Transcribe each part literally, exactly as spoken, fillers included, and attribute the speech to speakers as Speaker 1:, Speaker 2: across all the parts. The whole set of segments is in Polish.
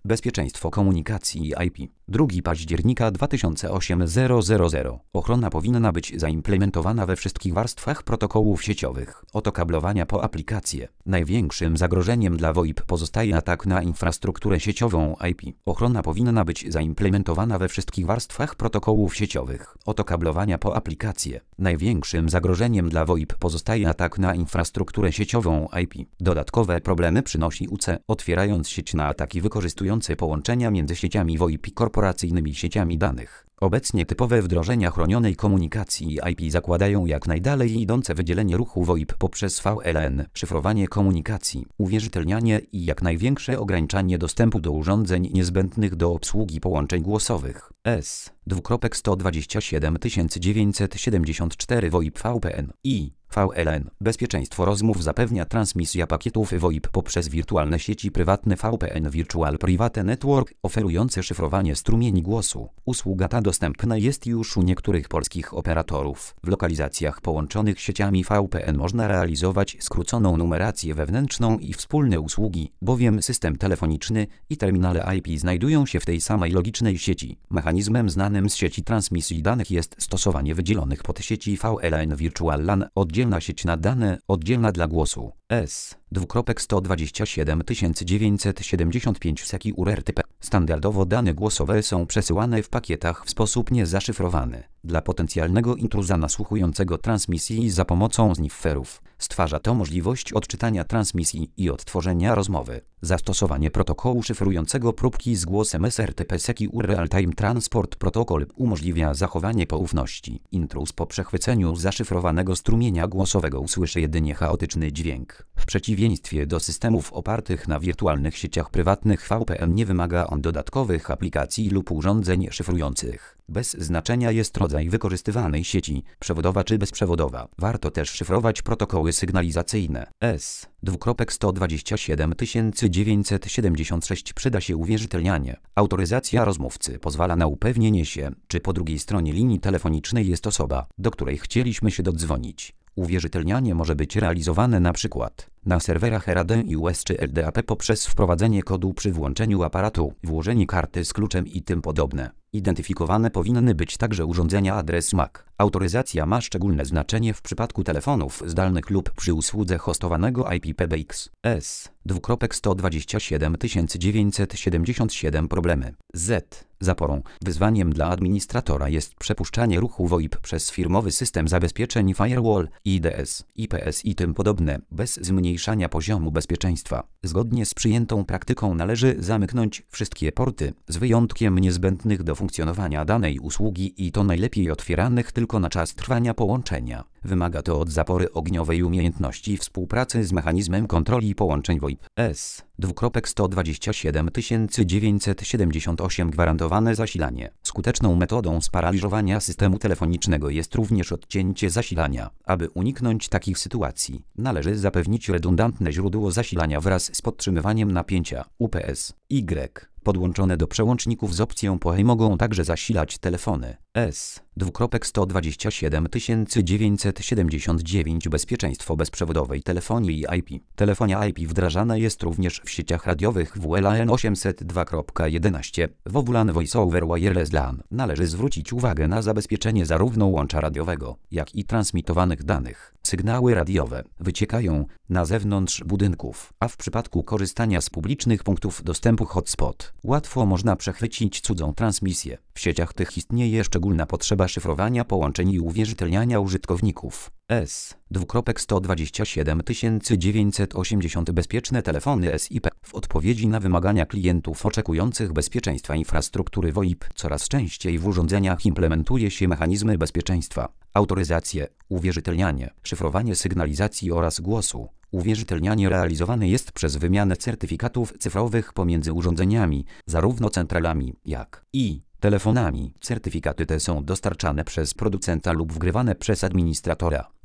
Speaker 1: Bezpieczeństwo komunikacji I P. drugiego października dwa tysiące osiemnastego. Ochrona powinna być zaimplementowana we wszystkich warstwach protokołów sieciowych, od okablowania po aplikacje. Największym zagrożeniem dla V O I P pozostaje atak na infrastrukturę sieciową I P. Ochrona powinna być zaimplementowana we wszystkich warstwach protokołów sieciowych, od okablowania po aplikacje. Największym zagrożeniem dla V O I P pozostaje atak na infrastrukturę sieciową I P. Dodatkowe problemy przynosi U C, otwierając sieć na ataki wykorzystujące połączenia między sieciami V O I P i korporacyjnymi sieciami danych. Obecnie typowe wdrożenia chronionej komunikacji I P zakładają jak najdalej idące wydzielenie ruchu V O I P poprzez V L N, szyfrowanie komunikacji, uwierzytelnianie i jak największe ograniczanie dostępu do urządzeń niezbędnych do obsługi połączeń głosowych. S. sto dwadzieścia siedem tysięcy dziewięćset siedemdziesiąt cztery V O I P V P N i V L N. Bezpieczeństwo rozmów zapewnia transmisja pakietów V O I P poprzez wirtualne sieci prywatne V P N Virtual Private Network, oferujące szyfrowanie strumieni głosu. Usługa ta dostępna jest już u niektórych polskich operatorów. W lokalizacjach połączonych sieciami V P N można realizować skróconą numerację wewnętrzną i wspólne usługi, bowiem system telefoniczny i terminale I P znajdują się w tej samej logicznej sieci. Mechanizmem znanym z sieci transmisji danych jest stosowanie wydzielonych pod sieci V L N Virtual LAN, oddzielna sieć na dane, oddzielna dla głosu. S. sto dwadzieścia siedem tysięcy dziewięćset siedemdziesiąt pięć Secure R T P. Standardowo dane głosowe są przesyłane w pakietach w sposób niezaszyfrowany. Dla potencjalnego intruza nasłuchującego transmisji za pomocą snifferów stwarza to możliwość odczytania transmisji i odtworzenia rozmowy. Zastosowanie protokołu szyfrującego próbki z głosem S R T P Secure Real Time Transport Protocol umożliwia zachowanie poufności. Intruz po przechwyceniu zaszyfrowanego strumienia głosowego usłyszy jedynie chaotyczny dźwięk. W przeciwieństwie do systemów opartych na wirtualnych sieciach prywatnych V P N nie wymaga on dodatkowych aplikacji lub urządzeń szyfrujących. Bez znaczenia jest rodzaj wykorzystywanej sieci, przewodowa czy bezprzewodowa. Warto też szyfrować protokoły sygnalizacyjne. S. sto dwadzieścia siedem tysięcy dziewięćset siedemdziesiąt sześć przyda się uwierzytelnianie. Autoryzacja rozmówcy pozwala na upewnienie się, czy po drugiej stronie linii telefonicznej jest osoba, do której chcieliśmy się dodzwonić. Uwierzytelnianie może być realizowane np. na serwerach R A D I U S czy L D A P poprzez wprowadzenie kodu przy włączeniu aparatu, włożenie karty z kluczem i tym podobne. Identyfikowane powinny być także urządzenia adres M A C. Autoryzacja ma szczególne znaczenie w przypadku telefonów zdalnych lub przy usłudze hostowanego I P P B X. S. sto dwadzieścia siedem tysięcy dziewięćset siedemdziesiąt siedem Problemy. Z. Zaporą. Wyzwaniem dla administratora jest przepuszczanie ruchu V O I P przez firmowy system zabezpieczeń firewall, I D S, I P S i tym podobne, bez zmniejszania poziomu bezpieczeństwa. Zgodnie z przyjętą praktyką należy zamknąć wszystkie porty, z wyjątkiem niezbędnych do funkcjonowania danej usługi i to najlepiej otwieranych tylko na czas trwania połączenia. Wymaga to od zapory ogniowej umiejętności współpracy z mechanizmem kontroli połączeń V O I P. S. sto dwadzieścia siedem tysięcy dziewięćset siedemdziesiąt osiem Gwarantowane zasilanie. Skuteczną metodą sparaliżowania systemu telefonicznego jest również odcięcie zasilania. Aby uniknąć takich sytuacji, należy zapewnić redundantne źródło zasilania wraz z podtrzymywaniem napięcia. U P S, Y. Podłączone do przełączników z opcją P O E mogą także zasilać telefony. S. sto dwadzieścia siedem tysięcy dziewięćset siedemdziesiąt dziewięć Bezpieczeństwo bezprzewodowej telefonii I P. Telefonia I P wdrażana jest również w sieciach radiowych W L A N osiemset dwa kropka jedenaście, W W LAN Voice over Wireless LAN. Należy zwrócić uwagę na zabezpieczenie zarówno łącza radiowego, jak i transmitowanych danych. Sygnały radiowe wyciekają na zewnątrz budynków, a w przypadku korzystania z publicznych punktów dostępu hotspot łatwo można przechwycić cudzą transmisję. W sieciach tych istnieje szczególna potrzeba szyfrowania połączeń i uwierzytelniania użytkowników. S. sto dwadzieścia siedem tysięcy dziewięćset osiemdziesiąt Bezpieczne telefony S I P. W odpowiedzi na wymagania klientów oczekujących bezpieczeństwa infrastruktury V O I P coraz częściej w urządzeniach implementuje się mechanizmy bezpieczeństwa, autoryzację, uwierzytelnianie, szyfrowanie sygnalizacji oraz głosu. Uwierzytelnianie realizowane jest przez wymianę certyfikatów cyfrowych pomiędzy urządzeniami, zarówno centralami, jak i telefonami. Certyfikaty te są dostarczane przez producenta lub wgrywane przez administratora.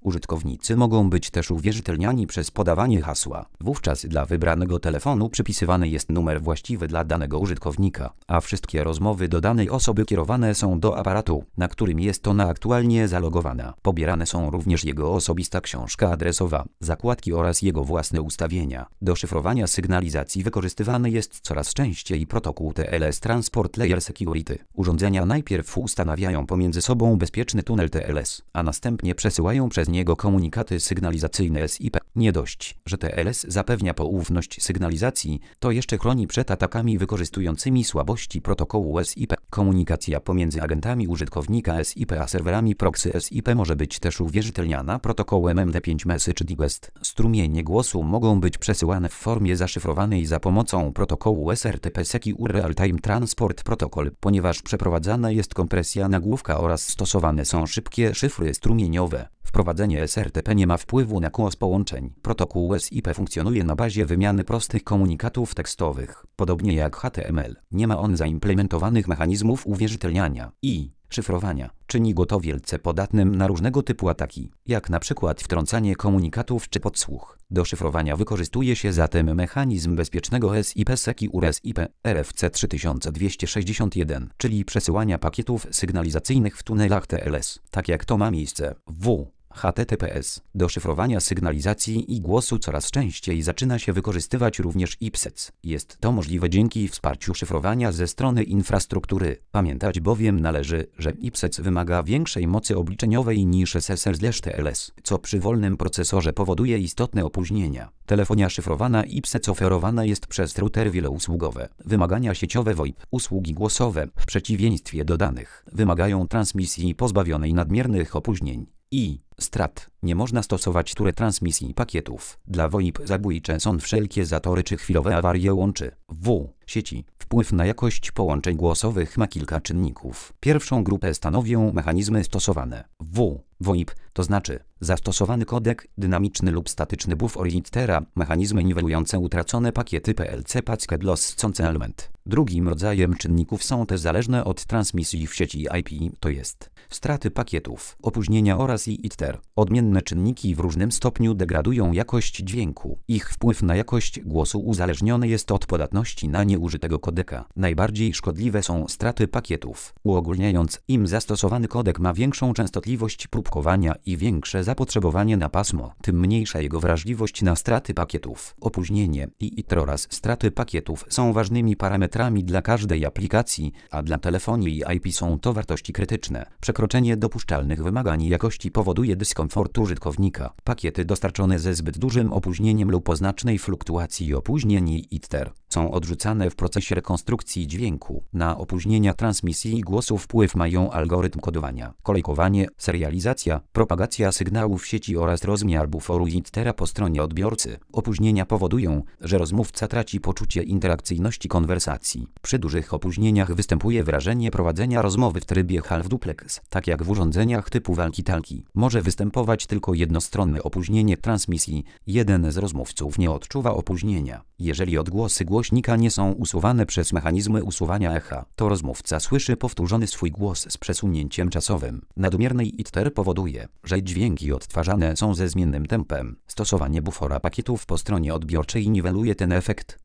Speaker 1: Użytkownicy mogą być też uwierzytelniani przez podawanie hasła. Wówczas dla wybranego telefonu przypisywany jest numer właściwy dla danego użytkownika, a wszystkie rozmowy do danej osoby kierowane są do aparatu, na którym jest ona aktualnie zalogowana. Pobierane są również jego osobista książka adresowa, zakładki oraz jego własne ustawienia. Do szyfrowania sygnalizacji wykorzystywany jest coraz częściej protokół T L S Transport Layer Security. Urządzenia najpierw ustanawiają pomiędzy sobą bezpieczny tunel T L S, a następnie przesyłają przez niego komunikaty sygnalizacyjne S I P. Nie dość, że T L S zapewnia poufność sygnalizacji, to jeszcze chroni przed atakami wykorzystującymi słabości protokołu S I P. Komunikacja pomiędzy agentami użytkownika S I P a serwerami proxy S I P może być też uwierzytelniana protokołem M D pięć Message Digest. Strumienie głosu mogą być przesyłane w formie zaszyfrowanej za pomocą protokołu S R T P Secure Real Time Transport Protocol, ponieważ przeprowadzana jest kompresja nagłówka oraz stosowane są szybkie szyfry strumieniowe. Wprowadzenie S R T P nie ma wpływu na głos połączeń. Protokół S I P funkcjonuje na bazie wymiany prostych komunikatów tekstowych. Podobnie jak H T M L, nie ma on zaimplementowanych mechanizmów uwierzytelniania i szyfrowania. Czyni go to wielce podatnym na różnego typu ataki, jak na przykład wtrącanie komunikatów czy podsłuch. Do szyfrowania wykorzystuje się zatem mechanizm bezpiecznego S I P Secure S I P R F C trzy tysiące dwieście sześćdziesiąt jeden, czyli przesyłania pakietów sygnalizacyjnych w tunelach T L S, tak jak to ma miejsce w H T T P S. Do szyfrowania sygnalizacji i głosu coraz częściej zaczyna się wykorzystywać również I P S E C. Jest to możliwe dzięki wsparciu szyfrowania ze strony infrastruktury. Pamiętać bowiem należy, że I P S E C wymaga większej mocy obliczeniowej niż S S L/T L S, co przy wolnym procesorze powoduje istotne opóźnienia. Telefonia szyfrowana I P S E C oferowana jest przez routery wielousługowe. Wymagania sieciowe V O I P, usługi głosowe, w przeciwieństwie do danych, wymagają transmisji pozbawionej nadmiernych opóźnień i strat. Nie można stosować tury transmisji pakietów. Dla V O I P zabójcze są wszelkie zatory czy chwilowe awarie łączy w sieci. Wpływ na jakość połączeń głosowych ma kilka czynników. Pierwszą grupę stanowią mechanizmy stosowane w V O I P, to znaczy zastosowany kodek, dynamiczny lub statyczny buffer ittera, mechanizmy niwelujące utracone pakiety P L C Packet Loss Concealment. Drugim rodzajem czynników są te zależne od transmisji w sieci I P, to jest straty pakietów, opóźnienia oraz itter. Odmienne czynniki w różnym stopniu degradują jakość dźwięku. Ich wpływ na jakość głosu uzależniony jest od podatności na nieużytego kodeka. Najbardziej szkodliwe są straty pakietów. Uogólniając, im zastosowany kodek ma większą częstotliwość próbkowania i większe zapotrzebowanie na pasmo, tym mniejsza jego wrażliwość na straty pakietów. Opóźnienie i itter oraz straty pakietów są ważnymi parametrami dla każdej aplikacji, a dla telefonii i I P są to wartości krytyczne. Przekroczenie dopuszczalnych wymagań jakości powoduje dyskomfort użytkownika. Pakiety dostarczone ze zbyt dużym opóźnieniem lub o znacznej fluktuacji opóźnień i itter są odrzucane w procesie rekonstrukcji dźwięku. Na opóźnienia transmisji głosu wpływ mają algorytm kodowania, kolejkowanie, serializacja, propagacja sygnałów w sieci oraz rozmiar buforu ittera po stronie odbiorcy. Opóźnienia powodują, że rozmówca traci poczucie interakcyjności konwersacji. Przy dużych opóźnieniach występuje wrażenie prowadzenia rozmowy w trybie half duplex, tak jak w urządzeniach typu walkie-talkie. Może występować tylko jednostronne opóźnienie transmisji. Jeden z rozmówców nie odczuwa opóźnienia. Jeżeli odgłosy głośnika nie są usuwane przez mechanizmy usuwania echa, to rozmówca słyszy powtórzony swój głos z przesunięciem czasowym. Nadmierny itter powoduje, że dźwięki odtwarzane są ze zmiennym tempem. Stosowanie bufora pakietów po stronie odbiorczej niweluje ten efekt.